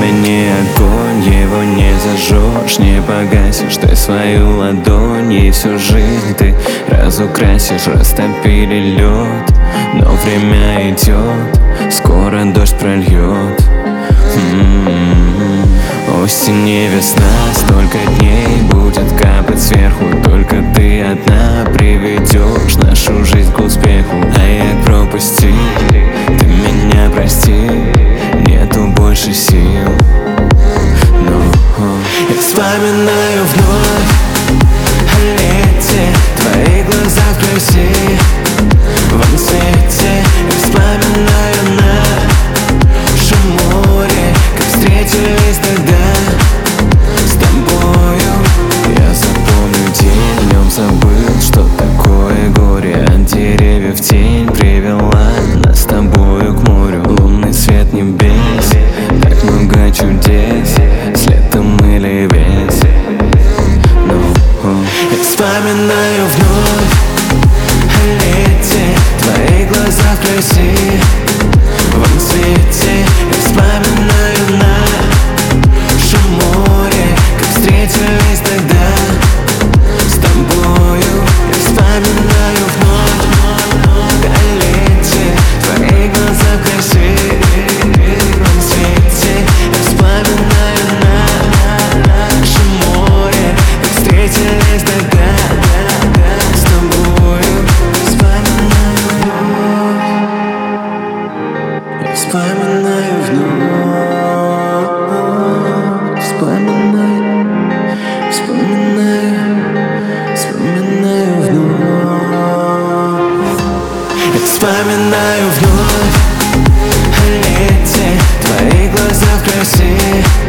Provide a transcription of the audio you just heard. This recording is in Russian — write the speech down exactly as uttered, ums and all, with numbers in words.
Время не огонь, его не зажжешь, не погасишь ты свою ладонь, и всю жизнь ты разукрасишь. Растопили лед, но время идет, скоро дождь прольет. М-м-м. Осень и весна, столько дней будет капать сверху. Только ты одна приведешь нашу жизнь к успеху. А я пропусти, ты меня прости, нету больше сил. Но я вспоминаю вновь о лете, твои глаза в плюсе, в цвете. Я вспоминаю наше море, как встретились тогда с тобою. Я запомню день, днем забыл, что такое горе. От деревьев тень привела нас с тобою к морю. Лунный свет небес, так много чудес, с летом или без. Но я вспоминаю вновь о лете, твои глаза в плюсе, в цвете. Я вспоминаю наше море, как встретились тогда с тобою. Я вспоминаю вновь о лете, твои глаза в красивом свете. Я вспоминаю наше море, как встретились тогда с тобою. Вспоминаю вновь, я вспоминаю вновь, вспоминаю, вспоминаю, вспоминаю вновь. Я вспоминаю вновь о лете, твои глаза в красе,